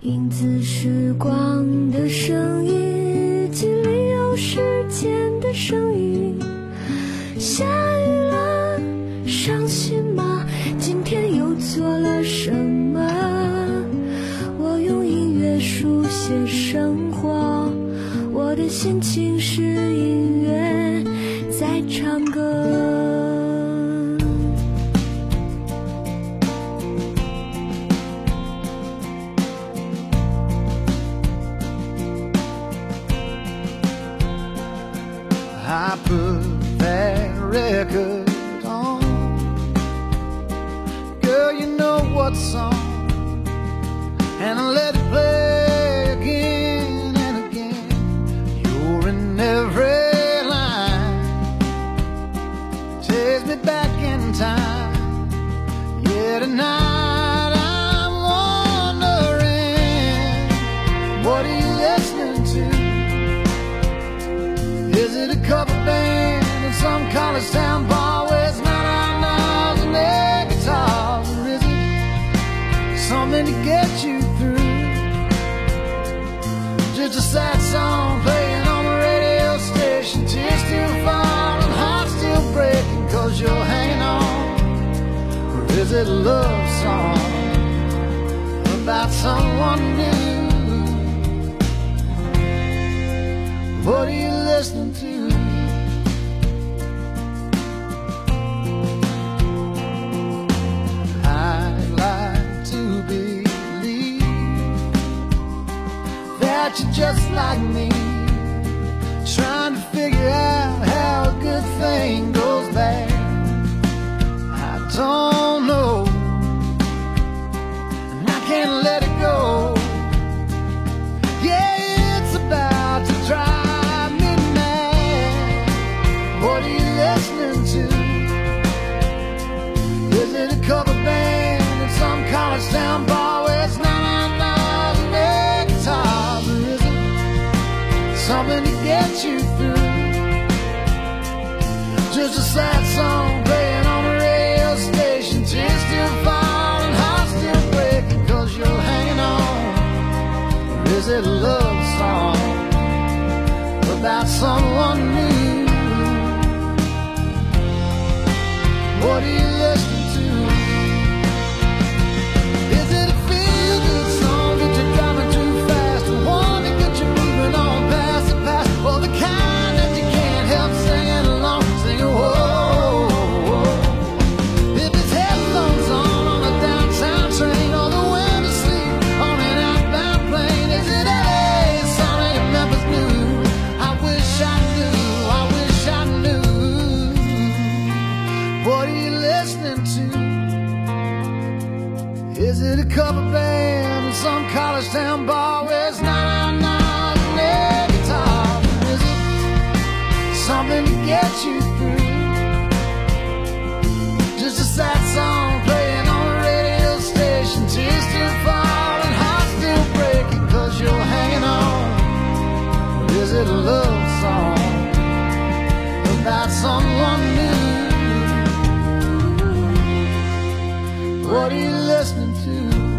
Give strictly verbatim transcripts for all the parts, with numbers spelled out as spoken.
影子时光的声音，日记里有时间的声音。下雨了，伤心吗？今天又做了什么？我用音乐书写生活，我的心情是音乐在唱歌。 I put that record on, girl, you know what song, and I let it play again and again. You're in every line, takes me back in time. Yeah, tonight I'm wondering, what are you listening to? Is it a cover band in some college town bar where it's nine nines and air guitars? Or is it something to get you through? Just a sad song playing on the radio station, tears still falling, heart still breaking, cause you're hanging on. Or is it a love song about someone new? What are you listening to? I'd like to believe that you're just like me, trying to figure out how a good thing goes bad. I don't know, and I can't let it go. Yeah, it's about to drive listening to. Is it a cover band in some college town bar where it's nine nines and air guitars? Or is it something to get you through? Just a sad song playing on the radio station, tears still falling, heart still breaking, cause you're hanging on. Or is it a love song about someone new? What are you listening to? Is it a feel-good song that you're driving too fast, or one that gets you moving on past the past, or the kind that you can't help singing along, singing whoa, whoa. If it's headphones on on a downtown train, or the window seat on an outbound plane, is it L A, Sonny, or Memphis News? I wish I knew, I wish I knew. What are you listening to? Is it a cover band in some college town bar where it's nine nines and air guitars? Is it something to get you through? Just a sad song playing on the radio station, tears still falling, heart still breaking, cause you're hanging on. Or is it a love song about someone new? What are you listening to?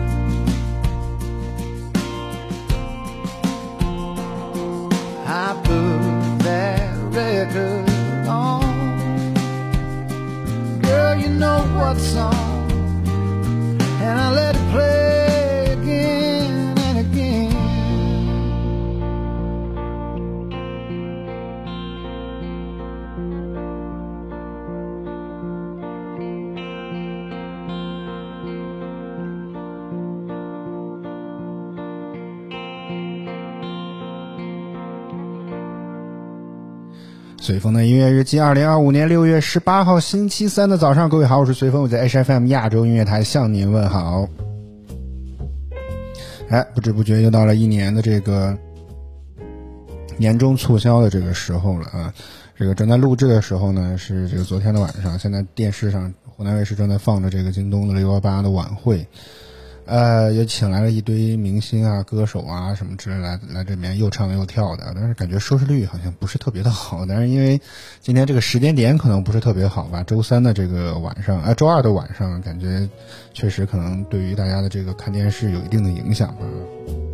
I put that record on, girl, you know what song, and I let it play again and again. 随风的音乐日记，二零二五年六月十八号星期三的早上，各位好，我是随风，我在 H F M 亚洲音乐台向您问好。哎，不知不觉又到了一年的这个年终促销的这个时候了啊！这个正在录制的时候呢，是这个昨天的晚上，现在电视上湖南卫视正在放着这个京东的六一八的晚会。呃，也请来了一堆明星啊、歌手啊什么之类来来这边又唱又跳的，但是感觉收视率好像不是特别的好。但是因为今天这个时间点可能不是特别好吧，周三的这个晚上，呃，周二的晚上，感觉确实可能对于大家的这个看电视有一定的影响吧。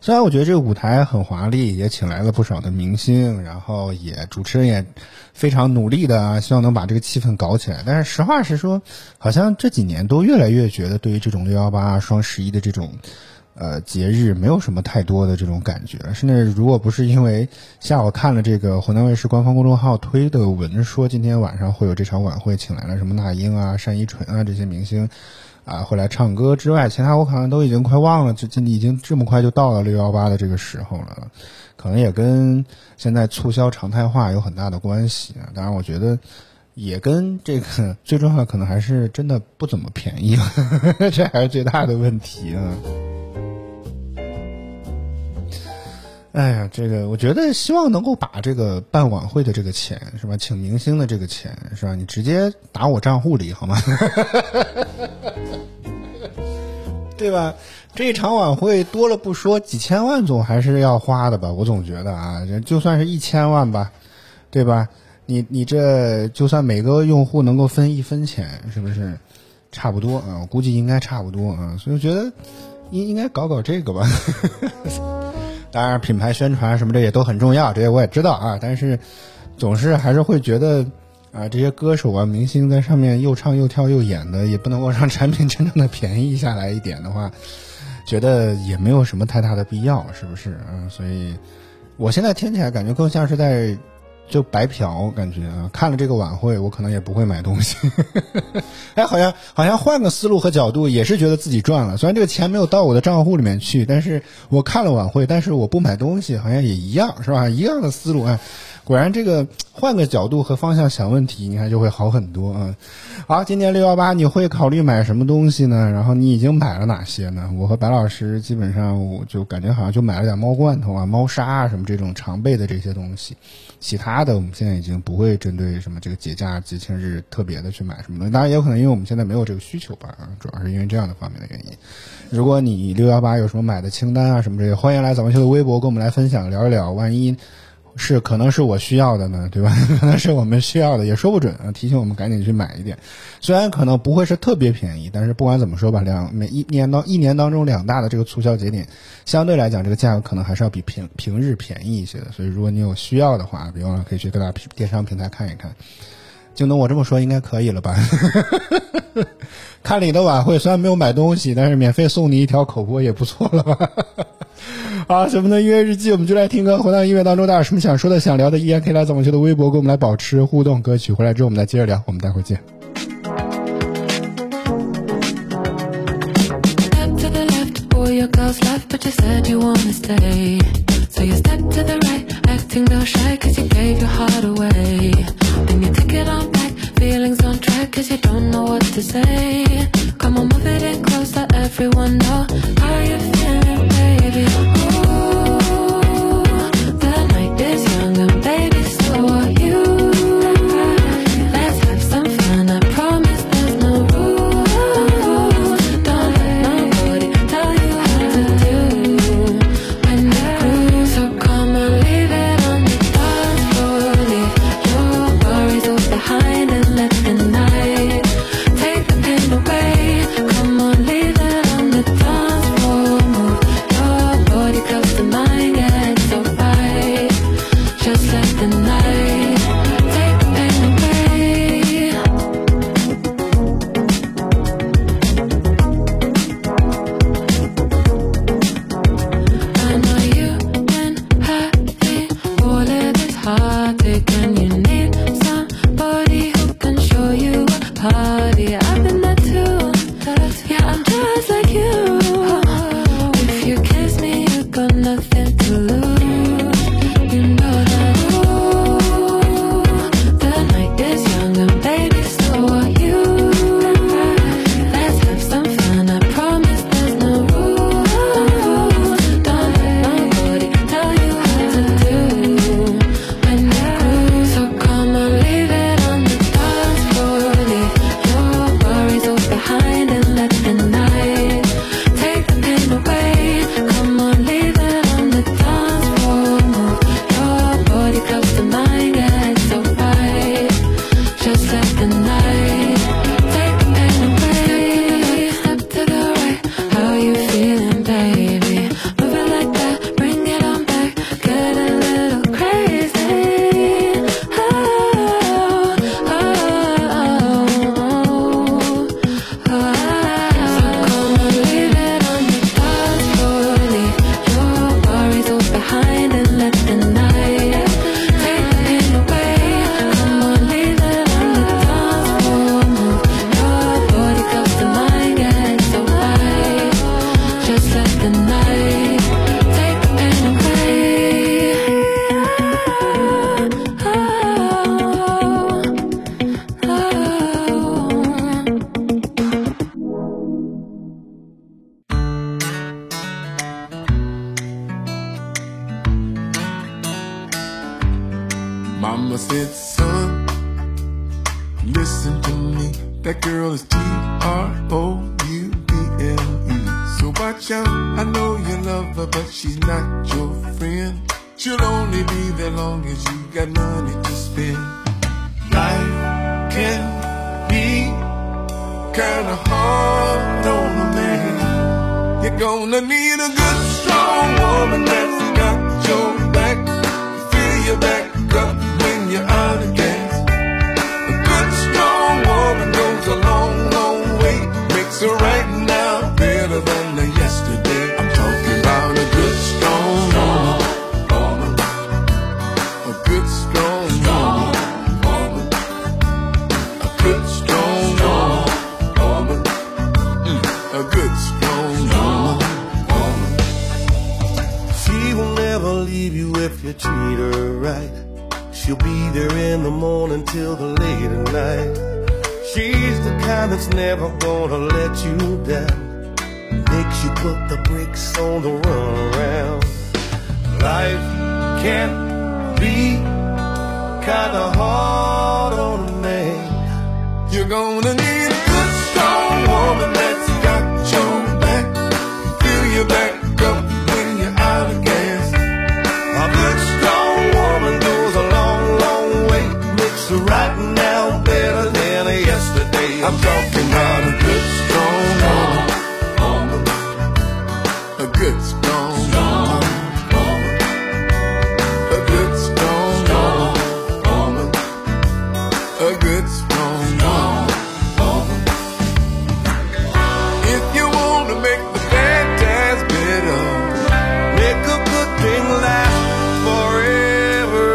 虽然我觉得这个舞台很华丽，也请来了不少的明星，然后也主持人也非常努力的啊，希望能把这个气氛搞起来。但是实话实说，好像这几年都越来越觉得对于这种六一八、双十一的这种呃节日没有什么太多的这种感觉了。甚至如果不是因为下午看了这个湖南卫视官方公众号推的文说今天晚上会有这场晚会，请来了什么那英啊、单依纯啊这些明星啊会来唱歌之外，其他我可能都已经快忘了，这这已经这么快就到了六一八的这个时候了，可能也跟现在促销常态化有很大的关系啊。当然我觉得也跟这个最重要的可能还是真的不怎么便宜了这还是最大的问题啊。哎呀，这个我觉得希望能够把这个办晚会的这个钱是吧，请明星的这个钱是吧，你直接打我账户里好吗对吧，这场晚会多了不说，几千万总还是要花的吧，我总觉得啊，就算是一千万吧，对吧，你你这就算每个用户能够分一分钱，是不是差不多啊？我估计应该差不多啊，所以我觉得应应该搞搞这个吧当然品牌宣传什么这也都很重要，这些我也知道啊，但是总是还是会觉得啊，这些歌手啊明星在上面又唱又跳又演的，也不能够让产品真正的便宜下来一点的话，觉得也没有什么太大的必要，是不是啊？所以我现在听起来感觉更像是在就白嫖，感觉啊，看了这个晚会我可能也不会买东西哎，好像好像换个思路和角度也是觉得自己赚了，虽然这个钱没有到我的账户里面去，但是我看了晚会，但是我不买东西好像也一样，是吧，一样的思路啊。果然这个换个角度和方向想问题，你看就会好很多啊。好，今年六一八你会考虑买什么东西呢？然后你已经买了哪些呢？我和白老师基本上我就感觉好像就买了点猫罐头啊、猫砂啊什么这种常备的这些东西，其他的我们现在已经不会针对什么这个节假节庆日特别的去买什么东西，当然也有可能因为我们现在没有这个需求吧，啊，主要是因为这样的方面的原因。如果你六一八有什么买的清单啊什么这些，欢迎来早文秀的微博跟我们来分享聊一聊，万一是可能是我需要的呢，对吧？可能是我们需要的，也说不准啊。提醒我们赶紧去买一点，虽然可能不会是特别便宜，但是不管怎么说吧，两每一年当一年当中两大的这个促销节点，相对来讲这个价格可能还是要比平平日便宜一些的。所以如果你有需要的话，别忘了可以去各大电商平台看一看。京东我这么说应该可以了吧看了你的晚会，虽然没有买东西，但是免费送你一条口播也不错了吧好，什么的音乐日记，我们就来听歌。回到音乐当中，大家有什么想说的想聊的，依然可以来早文秀的微博跟我们来保持互动。歌曲回来之后我们再接着聊，我们待会儿见。 Your girls left, but you said you wanna stay. So you step to the right, acting real shy, cause you gave your heart away. Then you take it on back, feelings on track, cause you don't know what to say. Come on, move it in close, let everyone know how you feeling, baby. Ooh, the night is young and baby, so are you. Let's have some fun, I promise there's no rules. Don't let nobody tell you behind and let the night take the pain away. Come on, leave it on the dance floor. Move your body close to mine, yeah, it's alright. Just let the night take the pain away. I know you've been having all of this heartache and you need somebody who can show you a party. I've been there too. Yeah, I'm just like you. If you kiss me, you got nothing to lose. You know that. Ooh, the night is young and baby, so are you. Let's have some fun, I promise there's no rules. Don't let nobody tell you what to do when you groove. So come on, leave it on the dance floor. Leave your said, son, listen to me. That girl is T R O U B L E. So watch out, I know you love her, but she's not your friend. She'll only be there long as you got money to spend. Life can be kinda hard on a man. You're gonna need a good, strong woman that's got your back. Fill your back up when you're out of gas. A good, strong woman goes a long, long way. Makes her right now better than the yesterday. I'm talking about a good, strong woman. A good, strong woman. A good, strong woman. Mm. A good, strong woman. She will never leave you if you treat her right. She'll be there in the morning till the late at night. She's the kind that's never gonna let you down. Makes you put the brakes on the run around. Life can be kinda hard on a man. You're gonna need a good, strong woman that's got your back. Fill your back up when you're out of gas. A good strong woman goes a long, long way. Makes her right now better than yesterday. I'm talking about a good, strong woman. A good, strong woman. A good, strong woman. A good, strong woman. If you want to make the bad times better, Make a good thing last forever.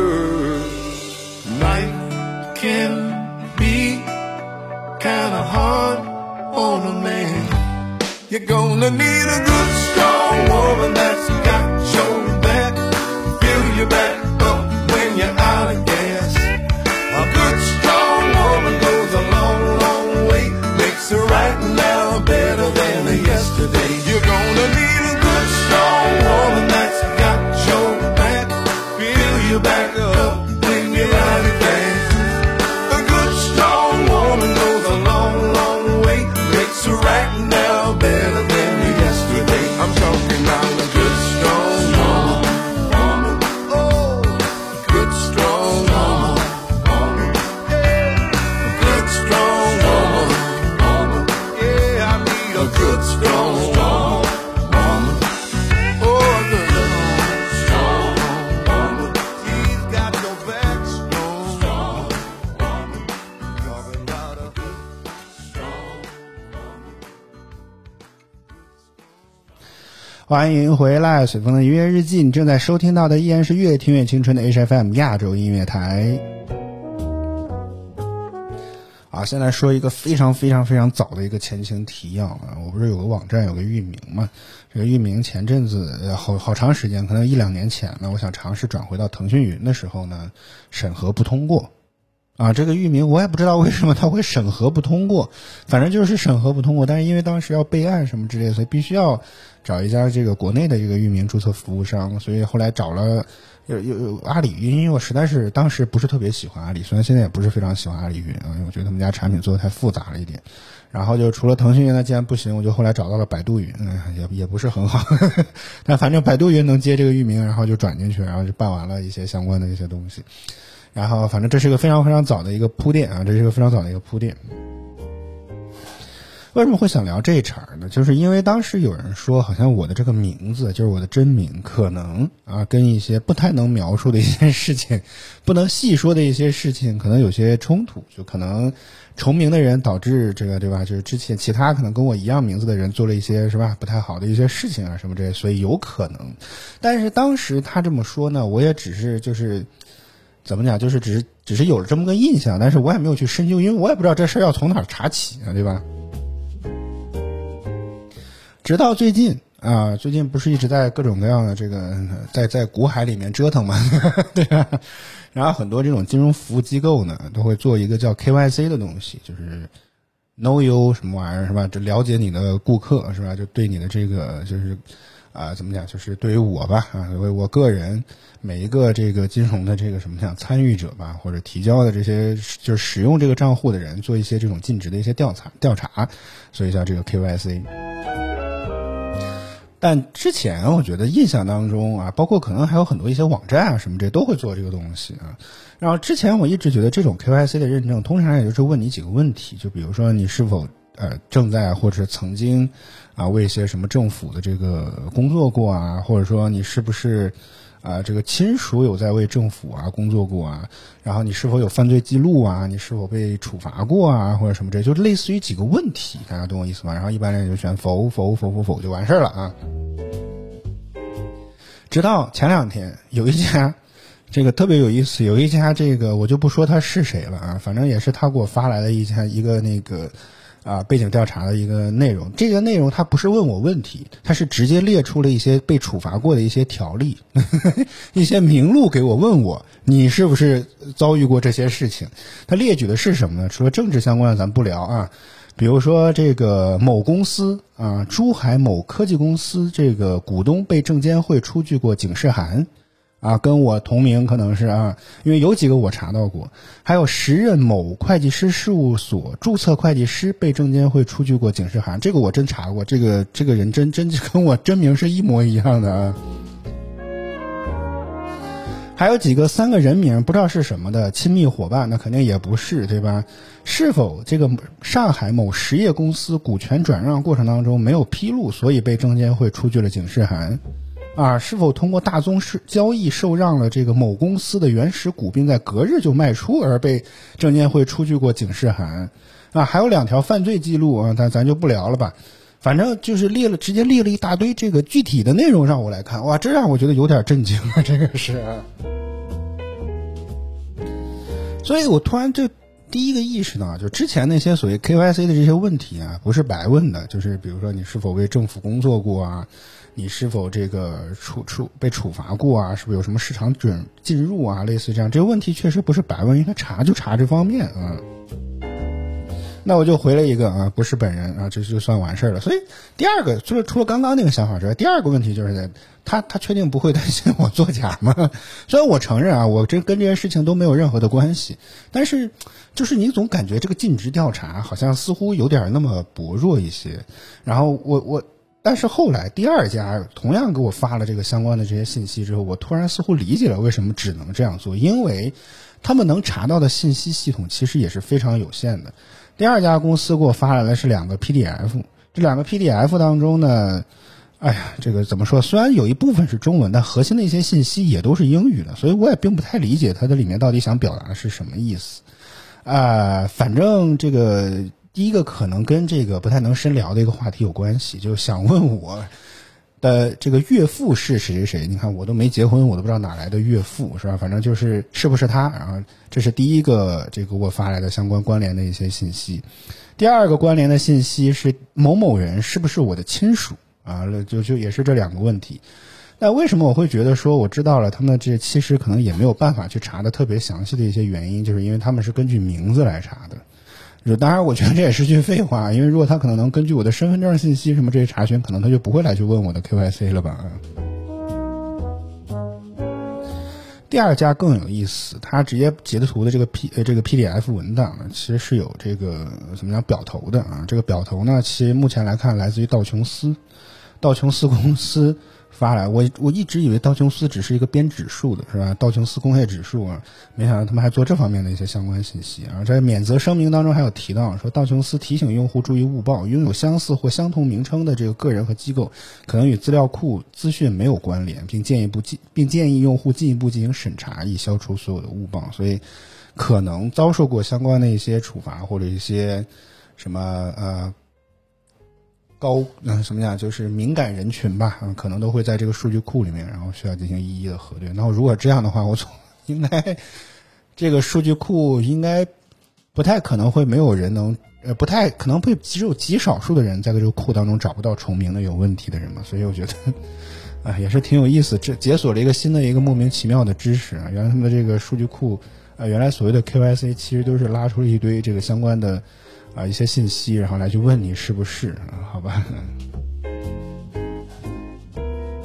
life can be kinda hard on a man. You're gonna need a good, strong woman that's got your back. Fill your back up when you're out of gas. A good, strong woman goes a long, long way. Makes her right now better than yesterday. You're gonna need a good, strong woman that's got your back. Fill your back up when you're out of gas. A good, strong woman goes a long, long way. Makes her right now better than yesterday. I'm talking about a good, strong woman. Oh, a good, strong woman. A good, strong woman. Yeah, I need A a good, strong woman. Oh, a good, strong woman. She's got no back. Strong woman. Talking about a Strong. 欢迎回来，随风的音乐日记，你正在收听到的依然是越听越青春的 H F M 亚洲音乐台。啊，先来说一个非常非常非常早的一个前情提要啊，我不是有个网站有个域名嘛，这个域名前阵子呃好好长时间，可能一两年前呢，我想尝试转回到腾讯云的时候呢，审核不通过。啊，这个域名我也不知道为什么它会审核不通过，反正就是审核不通过。但是因为当时要备案什么之类的，所以必须要找一家这个国内的这个域名注册服务商，所以后来找了有有有阿里云，因为我实在是当时不是特别喜欢阿里，虽然现在也不是非常喜欢阿里云啊，因为我觉得他们家产品做的太复杂了一点。然后就除了腾讯云呢，既然不行，我就后来找到了百度云，嗯，也也不是很好，呵呵，但反正百度云能接这个域名，然后就转进去，然后就办完了一些相关的一些东西。然后反正这是个非常非常早的一个铺垫啊，这是个非常早的一个铺垫。为什么会想聊这一茬呢？就是因为当时有人说，好像我的这个名字，就是我的真名，可能啊跟一些不太能描述的一些事情，不能细说的一些事情，可能有些冲突，就可能重名的人导致这个对吧？就是之前其他可能跟我一样名字的人做了一些是吧不太好的一些事情啊什么这些，所以有可能。但是当时他这么说呢，我也只是就是怎么讲，就是只是只是有了这么个印象，但是我也没有去深究，因为我也不知道这事儿要从哪儿查起啊，对吧？直到最近啊，最近不是一直在各种各样的这个在在股海里面折腾嘛，对吧？然后很多这种金融服务机构呢，都会做一个叫 K Y C 的东西，就是 Know You 什么玩意儿是吧？就了解你的顾客是吧？就对你的这个就是啊、呃，怎么讲？就是对于我吧，啊，为我个人每一个这个金融的这个什么讲参与者吧，或者提交的这些就是使用这个账户的人，做一些这种尽职的一些调查调查，所以叫这个 K Y C。但之前我觉得印象当中啊，包括可能还有很多一些网站啊什么这都会做这个东西啊。然后之前我一直觉得这种 K Y C 的认证，通常也就是问你几个问题，就比如说你是否呃正在或者曾经啊为一些什么政府的这个工作过啊，或者说你是不是啊这个亲属有在为政府啊工作过啊，然后你是否有犯罪记录啊，你是否被处罚过啊，或者什么这就类似于几个问题，大家懂我意思吗？然后一般人就选否否否否否就完事儿了啊。直到前两天有一家这个特别有意思，有一家这个我就不说他是谁了啊，反正也是他给我发来的一家一个那个啊背景调查的一个内容。这个内容他不是问我问题，他是直接列出了一些被处罚过的一些条例一些名录给我，问我你是不是遭遇过这些事情。他列举的是什么呢？除了政治相关的咱不聊啊，比如说这个某公司啊，珠海某科技公司这个股东被证监会出具过警示函啊，跟我同名可能是啊，因为有几个我查到过，还有时任某会计师事务所注册会计师被证监会出具过警示函，这个我真查过，这个这个人真真跟我真名是一模一样的啊。还有几个三个人名不知道是什么的亲密伙伴，那肯定也不是，对吧？是否这个上海某实业公司股权转让过程当中没有披露，所以被证监会出具了警示函啊？是否通过大宗交易受让了这个某公司的原始股，并在隔日就卖出而被证监会出具过警示函啊？还有两条犯罪记录啊，但咱就不聊了吧。反正就是列了，直接列了一大堆这个具体的内容让我来看，哇，这让我觉得有点震惊啊，这个是。所以我突然就第一个意识到，就之前那些所谓 K Y C 的这些问题啊，不是白问的，就是比如说你是否为政府工作过啊，你是否这个处处被处罚过啊，是不是有什么市场准进入啊，类似这样，这个问题确实不是白问，因为他查就查这方面啊。那我就回了一个啊，不是本人啊，这就算完事儿了。所以第二个就是除了刚刚那个想法之外，第二个问题就是他他确定不会担心我作假吗？虽然我承认啊，我这跟这件事情都没有任何的关系，但是就是你总感觉这个尽职调查好像似乎有点那么薄弱一些。然后我我但是后来第二家同样给我发了这个相关的这些信息之后，我突然似乎理解了为什么只能这样做，因为他们能查到的信息系统其实也是非常有限的。第二家公司给我发来的是两个 P D F， 这两个 P D F 当中呢，哎呀，这个怎么说？虽然有一部分是中文，但核心的一些信息也都是英语的，所以我也并不太理解它的里面到底想表达的是什么意思。啊、呃，反正这个第一个可能跟这个不太能深聊的一个话题有关系，就想问我的这个岳父是谁谁谁？你看我都没结婚，我都不知道哪来的岳父，是吧？反正就是是不是他？然后这是第一个这个我发来的相关关联的一些信息。第二个关联的信息是某某人是不是我的亲属啊？就就也是这两个问题。那为什么我会觉得说我知道了他们这其实可能也没有办法去查的特别详细的一些原因，就是因为他们是根据名字来查的。当然我觉得这也是句废话，因为如果他可能能根据我的身份证信息什么这些查询，可能他就不会来去问我的 K Y C 了吧。第二家更有意思，他直接截图的这个 P 呃这个 P D F 文档呢，其实是有这个怎么讲表头的啊。这个表头呢，其实目前来看来自于道琼斯，道琼斯公司发来，我我一直以为道琼斯只是一个编指数的，是吧？道琼斯工业指数啊，没想到他们还做这方面的一些相关信息啊。在免责声明当中还有提到说，道琼斯提醒用户注意误报，拥有相似或相同名称的这个个人和机构可能与资料库资讯没有关联，并建议不并建议用户进一步进行审查，以消除所有的误报。所以可能遭受过相关的一些处罚或者一些什么呃。高嗯什么讲，就是敏感人群吧，嗯，可能都会在这个数据库里面，然后需要进行一一的核对。然后如果这样的话，我总应该这个数据库应该不太可能会没有人能呃不太可能会只有极少数的人在这个库当中找不到重名的有问题的人嘛，所以我觉得啊、呃、也是挺有意思，这解锁了一个新的一个莫名其妙的知识啊！原来他们的这个数据库啊、呃，原来所谓的 K Y C 其实都是拉出了一堆这个相关的。啊，一些信息，然后来去问你是不是啊？好吧。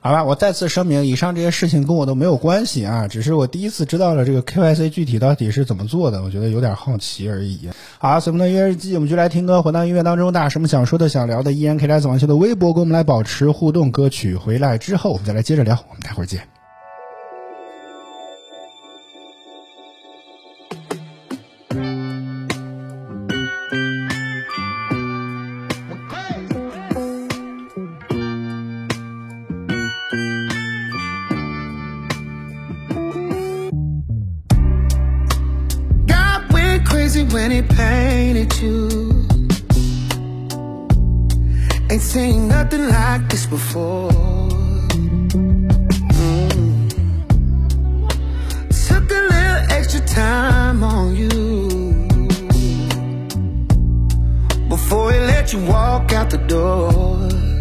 好吧，我再次声明，以上这些事情跟我都没有关系啊，只是我第一次知道了这个 K Y C 具体到底是怎么做的，我觉得有点好奇而已。好，随我们的音乐日记，我们就来听歌，回到音乐当中，大家什么想说的、想聊的，依然可以来子王秀的微博跟我们来保持互动。歌曲回来之后，我们再来接着聊，我们待会儿见。 When he painted you, ain't seen nothing like this before. Mm. Took a little extra time on you before he let you walk out the door.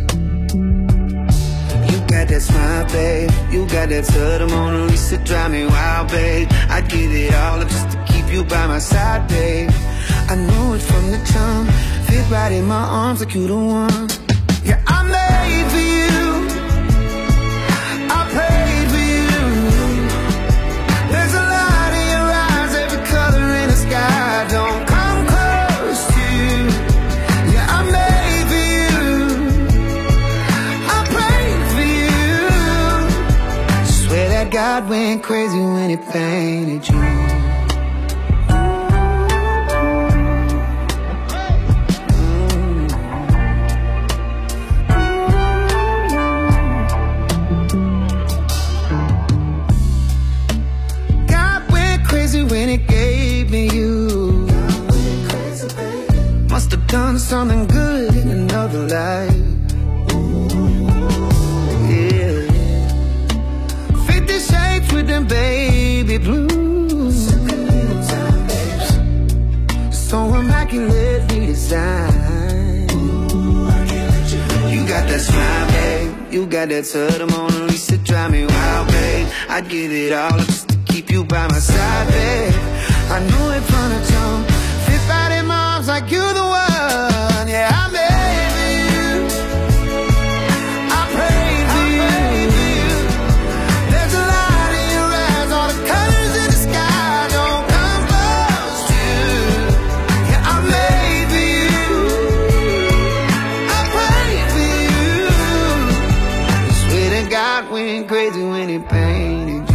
You got that smile, babe. You got that to the Mona Lisa, drive me wild, babe. I'd give it all up just to keep you by my side, babe. I knew it from the jump. Fit right in my arms like you the one. Yeah, I made for you. I prayed for you. There's a light in your eyes, every color in the sky. Don't come close to you. Yeah, I made for you. I prayed for you. Swear that God went crazy when he painted you. Done something good in another life. Yeah. Fifty shades with them baby blues. So immaculately designed. You got that smile, babe. You got that to the Mona Lisa, drive me wild, babe. I'd give it all up just to keep you by my side, babe. I knew it from the jump. Fit right in my arms like you the one. Yeah, I made for you. I prayed for you. There's a light in your eyes, all the colors in the sky. Don't come close to you. Yeah, I made for you. I prayed for you. Swear to God went crazy when he painted you.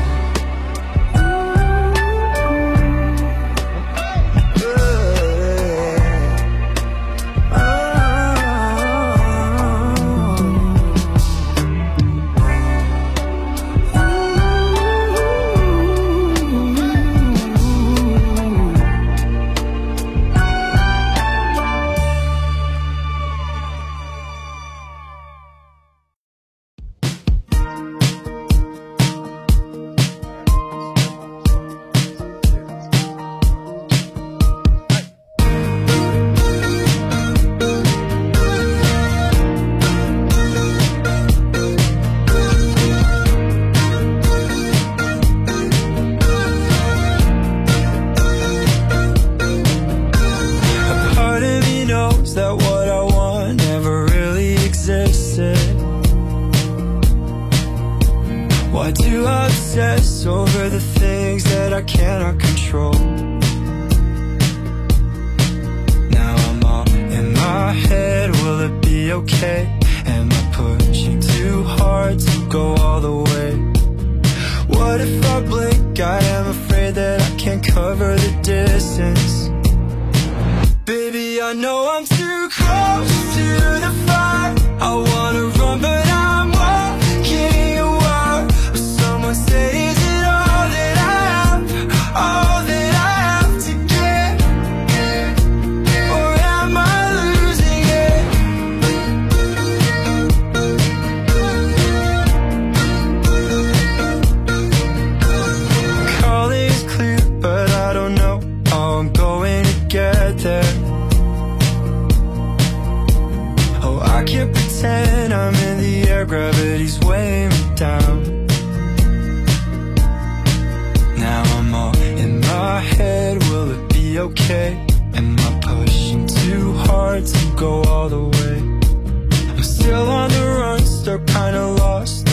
Why do I obsess over the things that I cannot control? Now I'm all in my head, will it be okay? Am I pushing too hard to go all the way? What if I blink? I am afraid that I can't cover the distance. Baby, I know I'm too close to the fire. I wanna run but I'm walking a while. Someone say, is it all that I have? All that I have to get? Or am I losing it? Calling is clear, but I don't know how I'm going to get there. Oh, I can't pretend I'm in the air, gravity's weighing me down. Now I'm all in my head, will it be okay? Am I pushing too hard to go all the way? I'm still on the run, still kinda lost.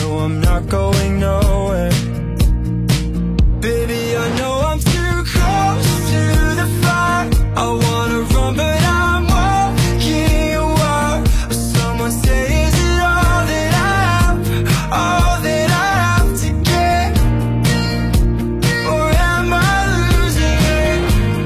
not going nowhere. Baby, I know I'm too close to the fire. I wanna run, but I'm walking a while. Someone say, is it all that I have, all that I have to get, or am I losing it?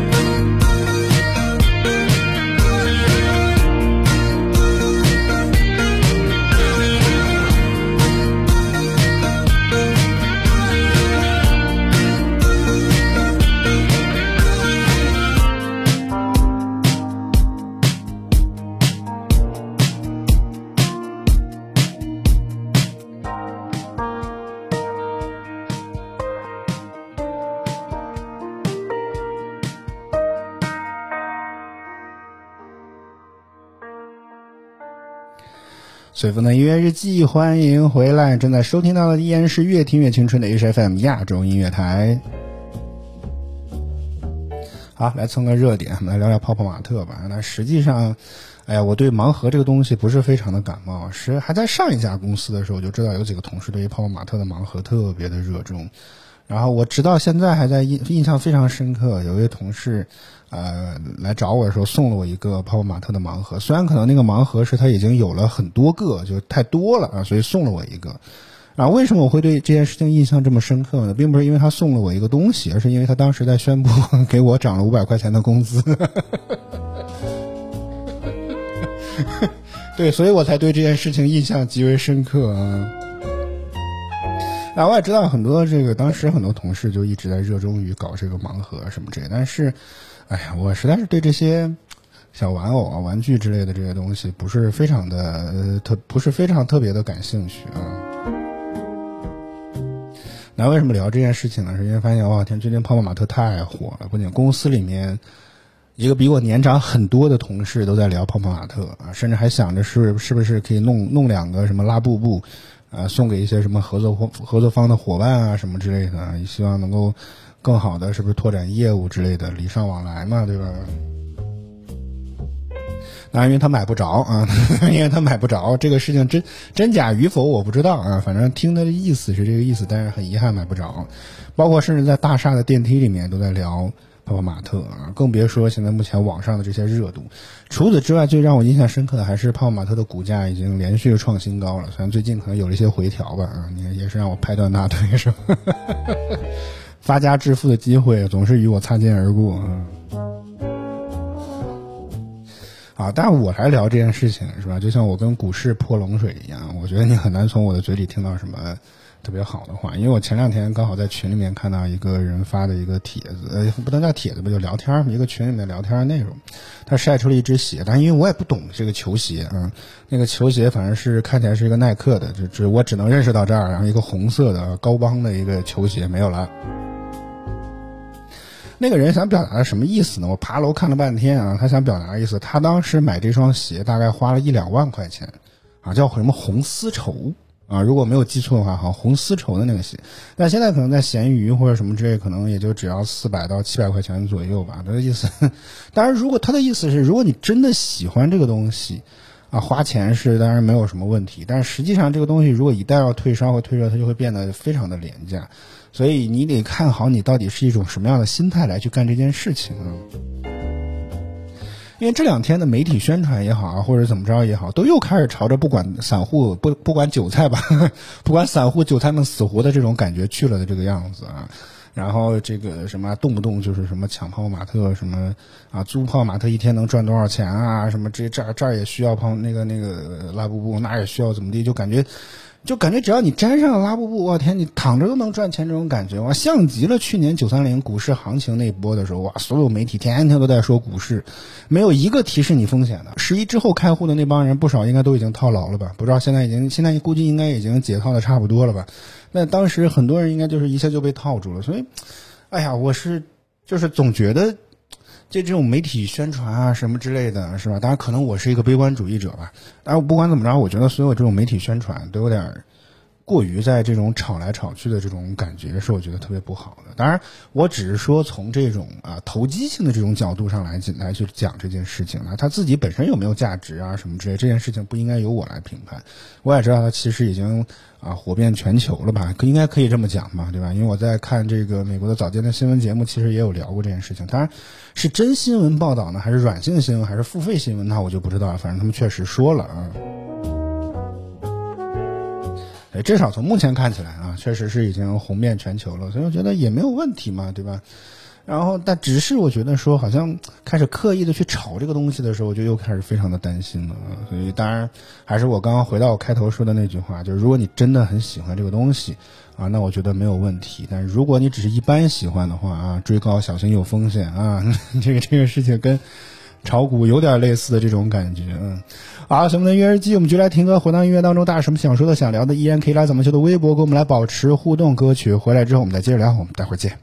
随风的音乐日记，欢迎回来！正在收听到的依然是越听越青春的 H F M 亚洲音乐台。好，来蹭个热点，我们来聊聊泡泡玛特吧。那实际上，哎呀，我对盲盒这个东西不是非常的感冒，是还在上一家公司的时候，我就知道有几个同事对于泡泡玛特的盲盒特别的热衷。然后我直到现在还在印印象非常深刻，有一位同事呃来找我的时候送了我一个泡泡玛特的盲盒，虽然可能那个盲盒是他已经有了很多个，就太多了啊，所以送了我一个。啊，为什么我会对这件事情印象这么深刻呢？并不是因为他送了我一个东西，而是因为他当时在宣布给我涨了五百块钱的工资。对，所以我才对这件事情印象极为深刻啊。那我也知道很多这个当时很多同事就一直在热衷于搞这个盲盒什么之类的，但是哎呀，我实在是对这些小玩偶啊、玩具之类的这些东西不是非常的呃特不是非常特别的感兴趣啊。那为什么聊这件事情呢？是因为发现哇天，最近泡泡玛特太火了，不仅公司里面一个比我年长很多的同事都在聊泡泡玛特啊，甚至还想着是是不是可以弄弄两个什么拉布布啊，送给一些什么合作合作方的伙伴啊什么之类的，也希望能够更好的是不是拓展业务之类的，礼尚往来嘛，对吧？那因为他买不着啊，因为他买不着，这个事情真真假与否我不知道啊，反正听他的意思是这个意思，但是很遗憾买不着，包括甚至在大厦的电梯里面都在聊泡泡玛特啊，更别说现在目前网上的这些热度。除此之外，最让我印象深刻的还是泡泡玛特的股价已经连续创新高了，虽然最近可能有了一些回调吧啊，也也是让我拍断大腿是吧？发家致富的机会总是与我擦肩而过啊。啊，但是我来聊这件事情是吧？就像我跟股市泼冷水一样，我觉得你很难从我的嘴里听到什么特别好的话，因为我前两天刚好在群里面看到一个人发的一个帖子，呃，不能叫帖子吧，就聊天，一个群里面聊天的内容，他晒出了一只鞋，但因为我也不懂这个球鞋啊，那个球鞋反正是看起来是一个耐克的，就只我只能认识到这儿，然后一个红色的高帮的一个球鞋没有了。那个人想表达的什么意思呢？我爬楼看了半天啊，他想表达的意思，他当时买这双鞋大概花了一两万块钱啊，叫什么红丝绸啊，如果没有记错的话，好，红丝绸的那个鞋，但现在可能在闲鱼或者什么之类，可能也就只要四百到七百块钱左右吧。他的意思，当然，如果他的意思是，如果你真的喜欢这个东西啊，花钱是当然没有什么问题，但是实际上这个东西如果一旦要退烧或退热，它就会变得非常的廉价。所以你得看好你到底是一种什么样的心态来去干这件事情啊。因为这两天的媒体宣传也好啊，或者怎么着也好，都又开始朝着不管散户不不管韭菜吧，不管散户韭菜们死活的这种感觉去了的这个样子啊。然后这个什么动不动就是什么抢泡泡玛特，什么啊租泡泡玛特一天能赚多少钱啊，什么这这这儿也需要泡那个那个拉布布，那也需要怎么地，就感觉。就感觉只要你沾上了拉布布，我天，你躺着都能赚钱，这种感觉哇，像极了去年九三零股市行情那一波的时候，哇，所有媒体天天都在说股市，没有一个提示你风险的。十一之后开户的那帮人，不少应该都已经套牢了吧？不知道现在已经，现在估计应该已经解套的差不多了吧？那当时很多人应该就是一下就被套住了，所以，哎呀，我是就是总觉得。这这种媒体宣传啊什么之类的是吧？当然可能我是一个悲观主义者吧。但是不管怎么着，我觉得所有这种媒体宣传都有点过于在这种吵来吵去的这种感觉是我觉得特别不好的。当然我只是说从这种啊投机性的这种角度上来来去讲这件事情了，他自己本身有没有价值啊什么之类，这件事情不应该由我来评判。我也知道他其实已经啊火遍全球了吧，应该可以这么讲嘛，对吧？因为我在看这个美国的早间的新闻节目，其实也有聊过这件事情。当然是真新闻报道呢，还是软性新闻，还是付费新闻，那我就不知道了，反正他们确实说了啊。哎，至少从目前看起来啊，确实是已经红遍全球了，所以我觉得也没有问题嘛，对吧？然后，但只是我觉得说，好像开始刻意的去炒这个东西的时候，我就又开始非常的担心了。所以，当然还是我刚刚回到我开头说的那句话，就是如果你真的很喜欢这个东西啊，那我觉得没有问题。但是如果你只是一般喜欢的话啊，追高小心有风险啊，这个这个事情跟炒股有点类似的这种感觉，嗯。好，什么的音乐日记，我们就来听歌，回到音乐当中，大家什么想说的、想聊的，依然可以来咱们秀的微博跟我们来保持互动。歌曲回来之后，我们再接着聊，我们待会儿见。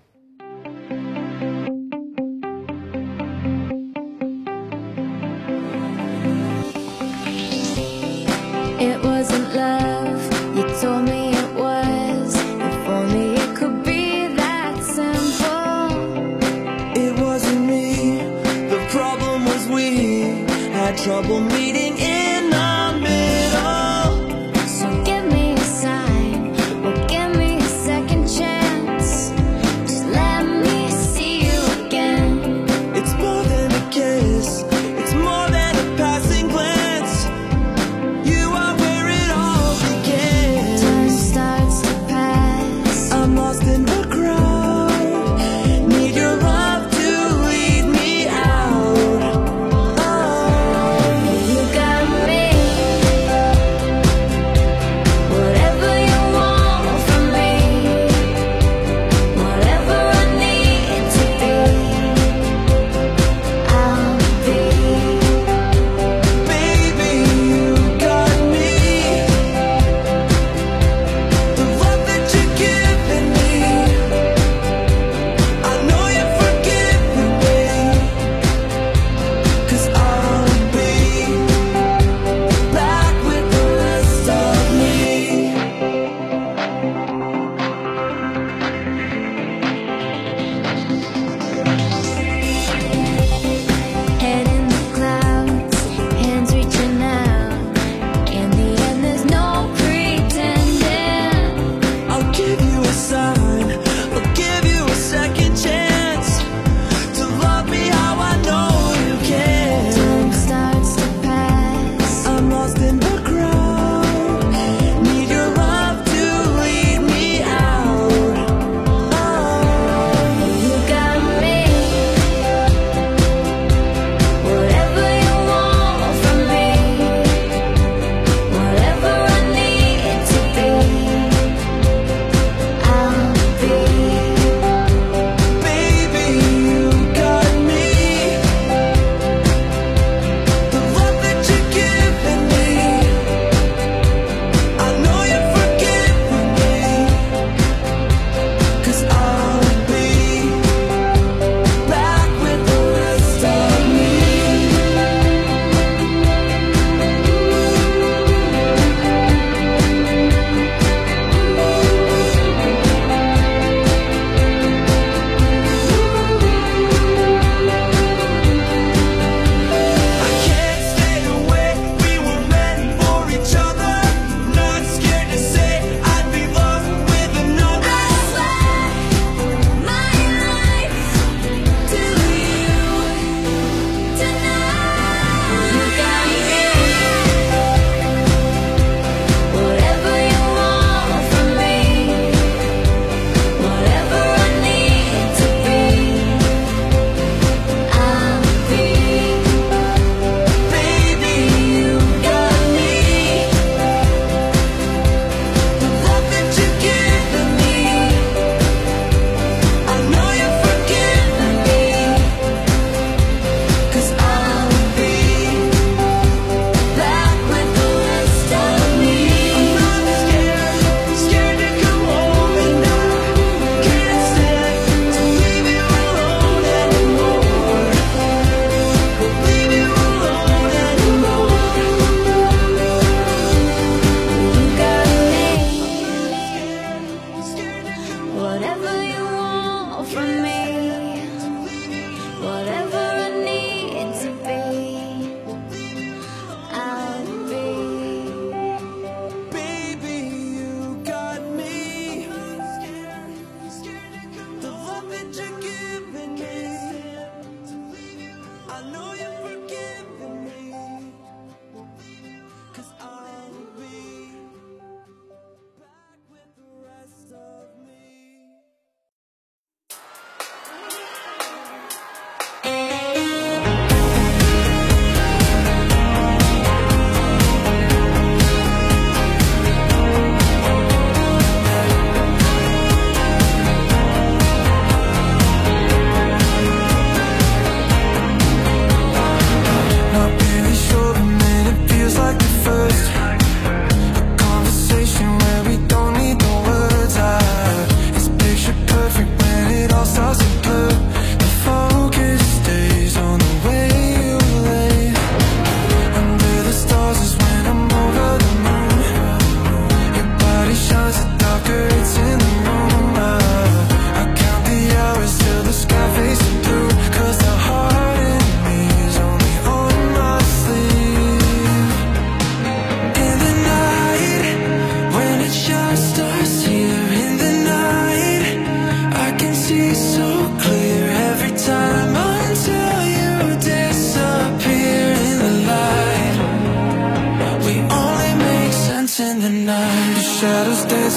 It wasn't love, you told me it was. If only it could be that simple. It wasn't me, the problem was we had trouble meeting in the middle. So give me a sign, or give me a second chance. Just let me see you again. It's more than a kiss, it's more than a passing glance. You are where it all began. Time starts to pass. I'm lost in the crowd, need your love to lead me out. Oh, You got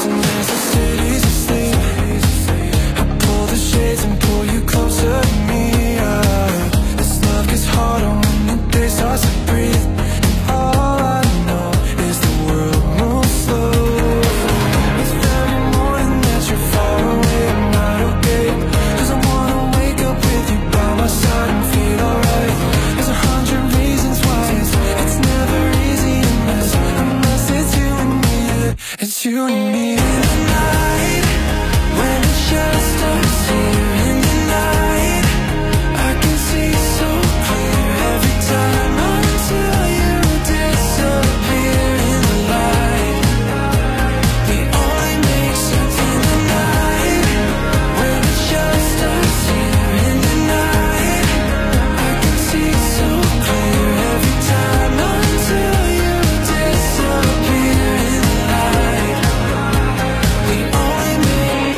soon as the city's asleep, I pull the shades and pull you closer to me. uh, This love gets harder when the day starts to breathe, and all I know is the world moves slow. It's every morning that you're far away and not okay, 'cause I wanna wake up with you by my side and feel alright. There's a hundred reasons why it's, it's never easy unless, unless it's you and me. It's you and me in the night, when it just us here in the night. I can see so clear every time until you disappear in the light. We only make sense in the night, when it's just us here in the night. I can see so clear every time until you disappear in the light. We only make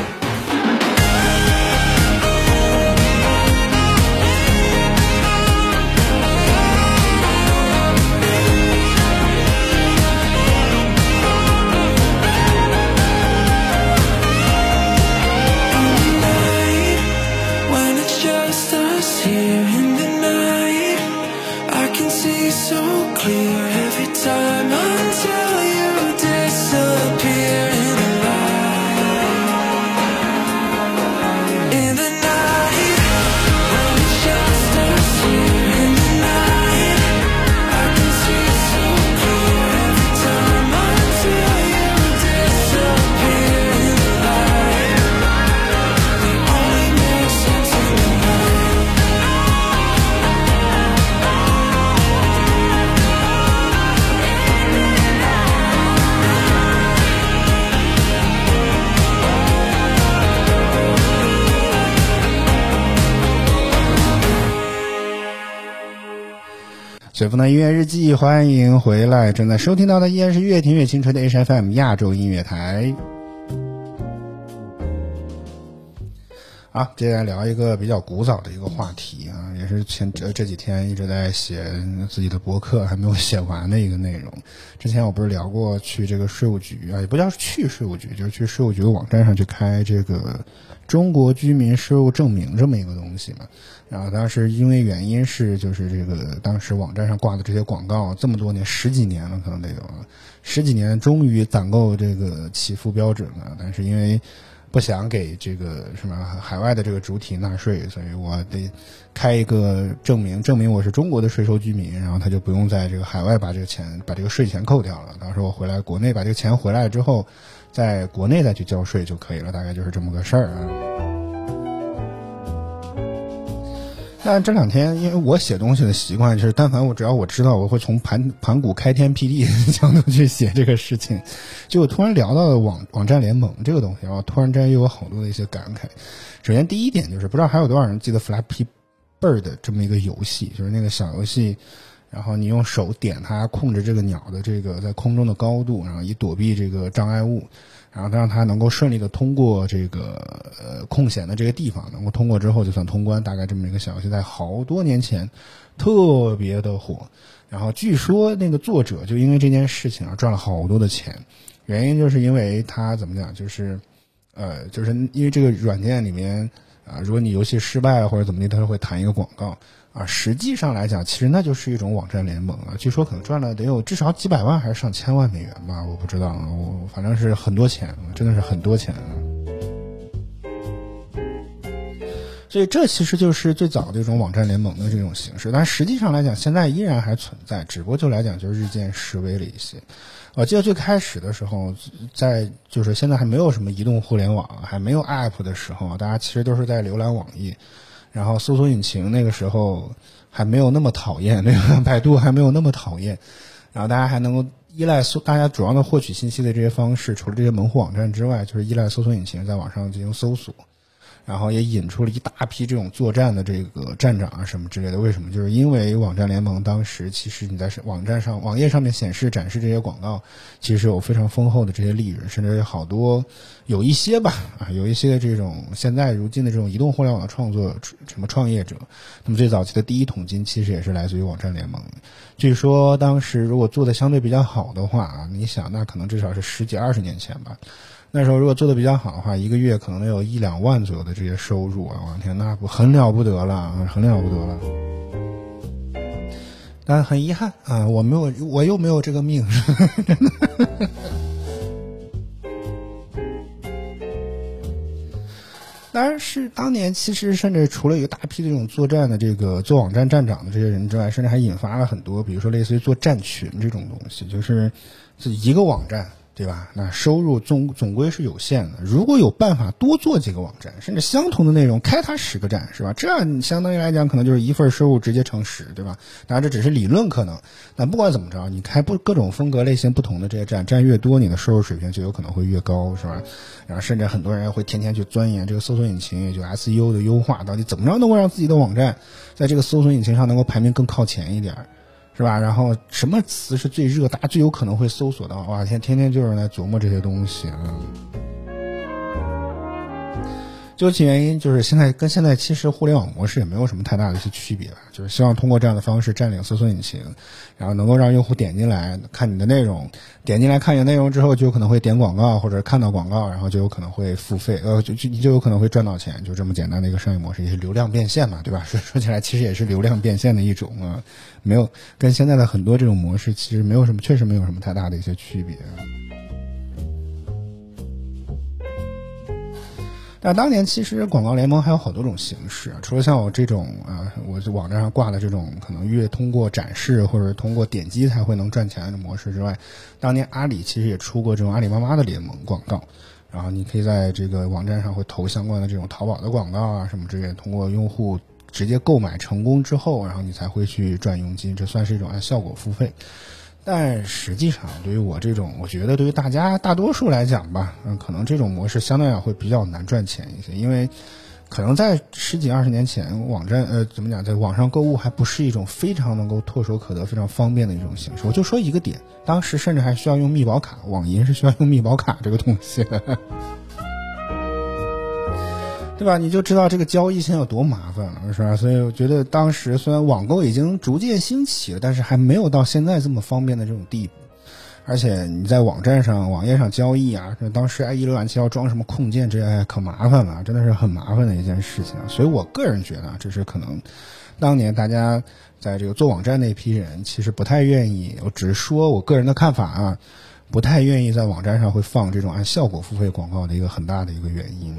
when it's just us here in the night. I can see so clear every time until you disappear in the light. In the night, when it's just us here in the night. I can see so clear every time until you disappear in the light. We only make sense in the night. 随风的音乐日记，欢迎回来！正在收听到的依然是越听越清纯的 H F M 亚洲音乐台。啊，接下来聊一个比较古早的一个话题啊，也是前这这几天一直在写自己的博客还没有写完的一个内容。之前我不是聊过去这个税务局啊，也不叫去税务局，就是去税务局的网站上去开这个中国居民收入证明这么一个东西嘛。然后当时因为原因是就是这个当时网站上挂的这些广告这么多年十几年了，可能得有十几年，终于攒够这个起付标准了，但是因为不想给这个什么海外的这个主体纳税，所以我得开一个证明，证明我是中国的税收居民，然后他就不用在这个海外把这个钱把这个税钱扣掉了。当时我回来国内把这个钱回来之后，在国内再去交税就可以了，大概就是这么个事儿啊。但这两天，因为我写东西的习惯就是，但凡我只要我知道，我会从盘盘古开天辟地的角度去写这个事情。就我突然聊到了网网站联盟这个东西，然后突然之间又有好多的一些感慨。首先第一点就是，不知道还有多少人记得 Flappy Bird 这么一个游戏，就是那个小游戏，然后你用手点它，控制这个鸟的这个在空中的高度，然后以躲避这个障碍物。然后让它能够顺利的通过这个呃空闲的这个地方，能够通过之后就算通关，大概这么一个小游戏，在好多年前特别的火。然后据说那个作者就因为这件事情啊赚了好多的钱，原因就是因为他怎么讲，就是呃就是因为这个软件里面啊，如果你游戏失败或者怎么地，它会弹一个广告。啊，实际上来讲，其实那就是一种网站联盟啊。据说可能赚了得有至少几百万还是上千万美元吧，我不知道，我反正是很多钱，真的是很多钱。所以这其实就是最早的一种网站联盟的这种形式，但实际上来讲，现在依然还存在，只不过就来讲就是日渐式微了一些。我记得最开始的时候，在就是现在还没有什么移动互联网，还没有 App 的时候，大家其实都是在浏览网页。然后搜索引擎那个时候还没有那么讨厌，那个百度还没有那么讨厌，然后大家还能够依赖搜，大家主要的获取信息的这些方式，除了这些门户网站之外，就是依赖搜索引擎在网上进行搜索。 然后也引出了一大批这种作战的这个站长啊什么之类的。为什么？就是因为网站联盟当时其实你在网站上网页上面显示展示这些广告，其实有非常丰厚的这些利润，甚至有好多有一些吧啊，有一些这种现在如今的这种移动互联网的创作什么创业者，那么最早期的第一桶金其实也是来自于网站联盟。据说当时如果做的相对比较好的话啊，你想那可能至少是十几二十年前吧。那时候如果做的比较好的话，一个月可能能有一两万左右的这些收入啊！我天，那不很了不得了，很了不得了。但很遗憾啊，我没有，我又没有这个命，真的。当然是当年，其实甚至除了有一大批这种作战的这个做网站站长的这些人之外，甚至还引发了很多，比如说类似于做站群这种东西，就是是一个网站。对吧？那收入总总归是有限的。如果有办法多做几个网站，甚至相同的内容开它十个站，是吧？这样相当于来讲，可能就是一份收入直接乘十，对吧？当然这只是理论可能。但不管怎么着，你开不各种风格类型不同的这些站，站越多，你的收入水平就有可能会越高，是吧？然后甚至很多人会天天去钻研这个搜索引擎，也就 S E O 的优化，到底怎么着能够让自己的网站在这个搜索引擎上能够排名更靠前一点。是吧？然后什么词是最热，大家最有可能会搜索到？哇，天天天就是来琢磨这些东西啊。究其原因，就是现在跟现在其实互联网模式也没有什么太大的一些区别吧，就是希望通过这样的方式占领搜索引擎，然后能够让用户点进来看你的内容，点进来看你的内容之后，就有可能会点广告或者看到广告，然后就有可能会付费，呃，就就你就有可能会赚到钱，就这么简单的一个商业模式，也是流量变现嘛，对吧？说说起来，其实也是流量变现的一种啊，没有跟现在的很多这种模式其实没有什么，确实没有什么太大的一些区别。但当年其实广告联盟还有好多种形式啊，除了像我这种啊，我就网站上挂的这种可能越通过展示或者通过点击才会能赚钱的模式之外，当年阿里其实也出过这种阿里妈妈的联盟广告，然后你可以在这个网站上会投相关的这种淘宝的广告啊什么之类的，通过用户直接购买成功之后，然后你才会去赚佣金，这算是一种按效果付费。但实际上对于我这种，我觉得对于大家大多数来讲吧，嗯，可能这种模式相对来讲会比较难赚钱一些，因为可能在十几二十年前，网站呃怎么讲，在网上购物还不是一种非常能够唾手可得、非常方便的一种形式。我就说一个点，当时甚至还需要用密保卡，网银是需要用密保卡这个东西的。对吧？你就知道这个交易现在有多麻烦了，是吧？所以我觉得当时虽然网购已经逐渐兴起了，但是还没有到现在这么方便的这种地步。而且你在网站上、网页上交易啊，当时哎一浏览器要装什么控件，这哎可麻烦了，真的是很麻烦的一件事情。所以我个人觉得，这是可能当年大家在这个做网站那批人其实不太愿意，我只是说我个人的看法啊，不太愿意在网站上会放这种按效果付费广告的一个很大的一个原因。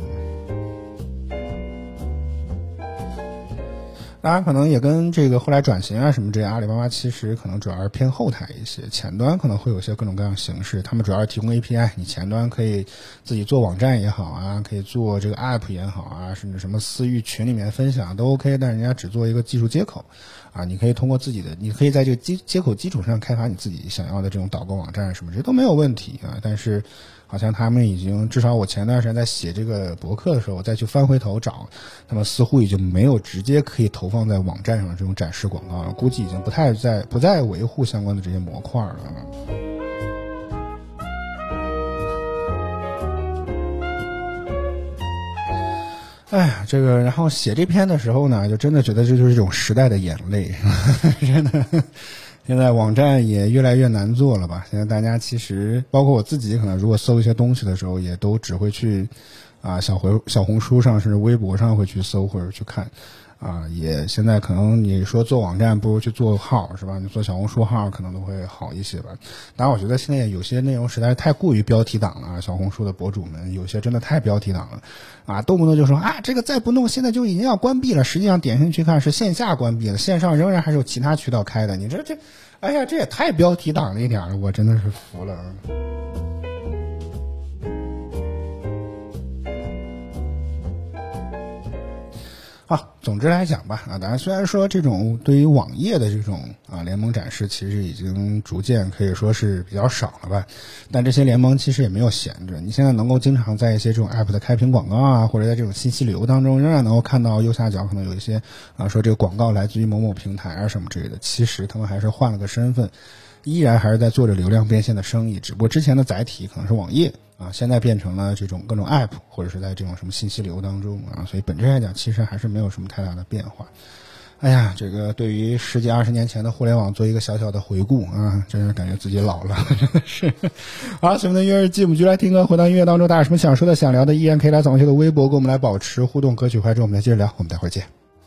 当然可能也跟这个后来转型啊什么这些，阿里巴巴其实可能主要是偏后台一些，前端可能会有些各种各样形式，他们主要是提供 A P I， 你前端可以自己做网站也好啊，可以做这个 App 也好啊，甚至什么私域群里面分享都 OK， 但人家只做一个技术接口啊，你可以通过自己的，你可以在这个接接口基础上开发你自己想要的这种导购网站什么这都没有问题啊，但是好像他们已经，至少我前段时间在写这个博客的时候，我再去翻回头找，他们似乎已经没有直接可以投放在网站上的这种展示广告了，估计已经不太在不再维护相关的这些模块了。哎呀，这个然后写这篇的时候呢，就真的觉得这就是一种时代的眼泪，真的。现在网站也越来越难做了吧？现在大家其实包括我自己，可能如果搜一些东西的时候，也都只会去啊小回小红书上甚至微博上会去搜或者去看啊。也现在可能你说做网站不如去做号是吧？你做小红书号可能都会好一些吧。当然我觉得现在有些内容实在是太过于标题党了，小红书的博主们有些真的太标题党了啊，动不动就说啊这个再不弄现在就已经要关闭了，实际上点进去看是线下关闭了，线上仍然还是有其他渠道开的，你这这哎呀这也太标题党了一点了，我真的是服了。 好，总之来讲吧，啊，当然虽然说这种对于网页的这种啊联盟展示其实已经逐渐可以说是比较少了吧，但这些联盟其实也没有闲着。你现在能够经常在一些这种 app 的开屏广告啊，或者在这种信息流当中，仍然能够看到右下角可能有一些啊说这个广告来自于某某平台啊什么之类的。其实他们还是换了个身份，依然还是在做着流量变现的生意，只不过之前的载体可能是网页啊，现在变成了这种各种 app 或者是在这种什么信息流当中啊，所以本质来讲其实还是没有什么太大的变化。哎呀，这个对于十几二十年前的互联网做一个小小的回顾啊，真是感觉自己老了，真的是。好，随便的音乐日记，我们就来听歌，回到音乐当中，大家有什么想说的、想聊的，依然可以来早上秀的微博跟我们来保持互动。歌曲回来之后我们再接着聊，我们待会儿见。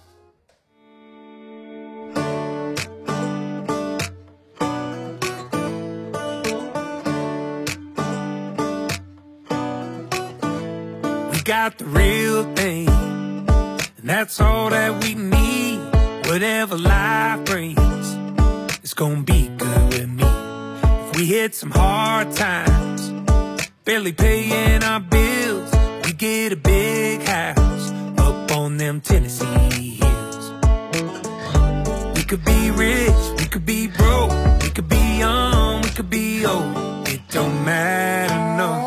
Got the real thing, and that's all that we need. Whatever life brings, it's gonna be good with me. If we hit some hard times, barely paying our bills, we get a big house up on them Tennessee hills. We could be rich, we could be broke, we could be young, we could be old. It don't matter, no.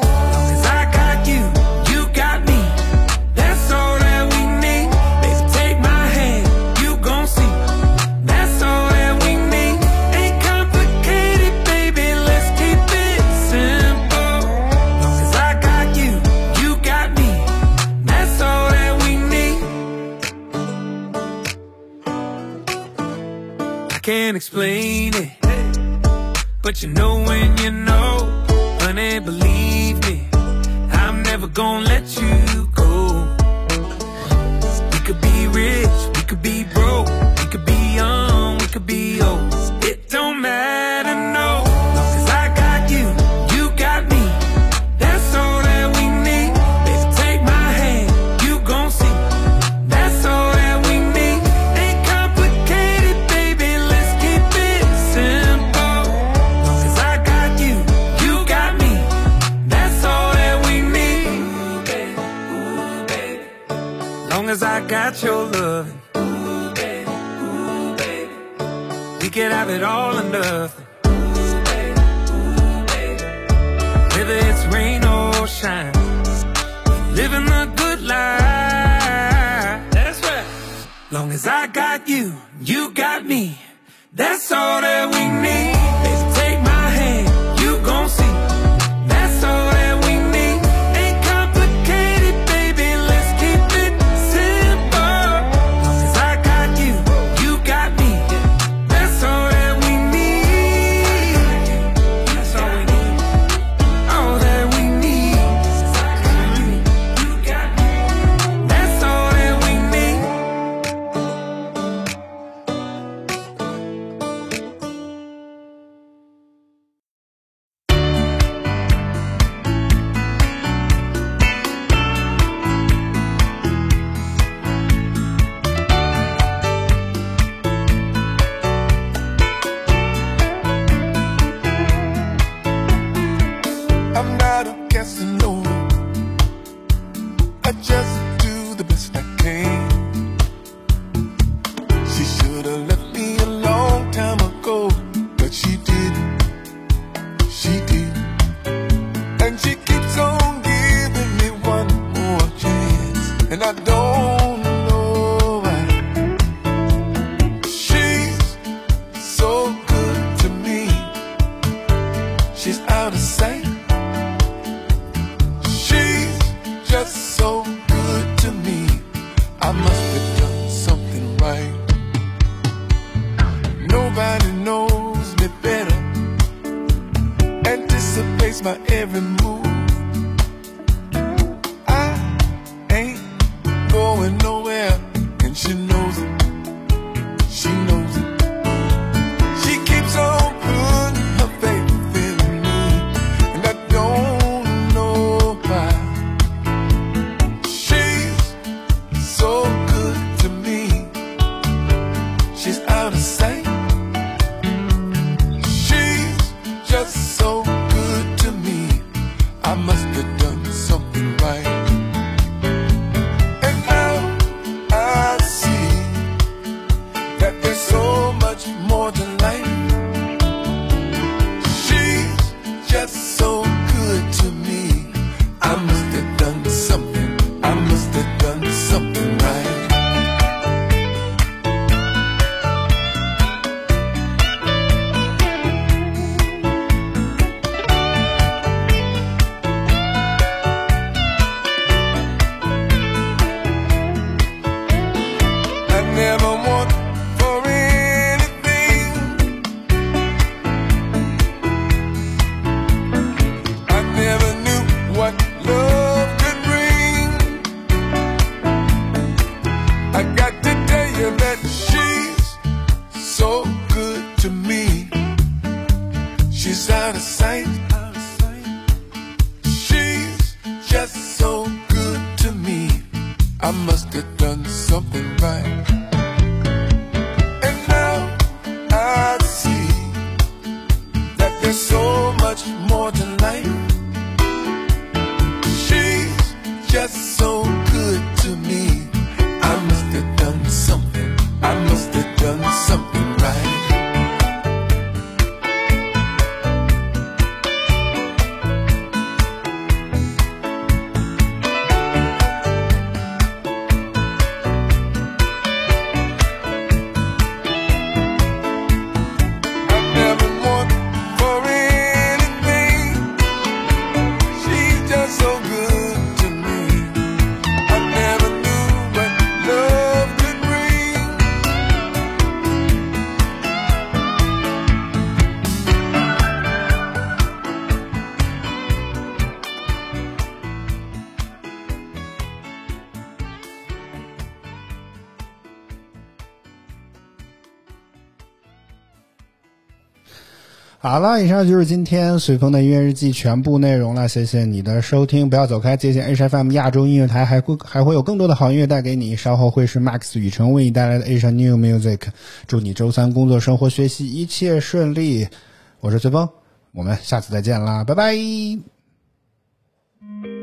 Can't explain it, but you know when you know, honey, believe me, I'm never gonna let you go. We could be rich, we could be broke, we could be young, we could be old. It don't matter, no, long as I got you, you got me. That's all that we need. Baby, take my hand, you gon' see. That's all that we need. Ain't complicated, baby. As I got your loving, ooh, baby, ooh, baby. We could have it all or nothing, ooh, baby, ooh, baby. Whether it's rain or shine, living the good life. That's right. Long as I got you, you got me. That's all that we need. Baby, take my hand, you gon' see. That's all that we need. Ain't complicated, baby. Let's keep it simple. Long as I got you, you got me. That's all that we need. That's all we need. All that we need. You got me. That's all that we need. I'm not a Casanova. I just do the best I can. She should have left me a long time ago, but she didn't. She did. And she keeps on giving me one more chance, and I don't know why. She's so good to me. She's out of sight. She's just so good to me. I must have done something right. Nobody knows me better, anticipates my every move. I ain't going nowhere, and she knows it. She knows it. She keeps on putting her faith in me, and I don't know why. She's so good to me. She's out of sight. She's just so good to me. there's so much more to life. She's just so good to me. I must have done something, I must have done something right. 好了，以上就是今天随风的音乐日记全部内容了，谢谢你的收听，不要走开，接线 H F M 亚洲音乐台还会还会有更多的好音乐带给你，稍后会是 Max 雨辰为你带来的 Asia New Music， 祝你周三工作生活学习一切顺利，我是随风，我们下次再见啦，拜拜。